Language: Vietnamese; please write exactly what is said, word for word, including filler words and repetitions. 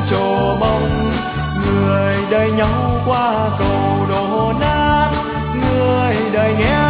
trổ bông. Người đời nhau qua cầu đổ nát, người đời nghe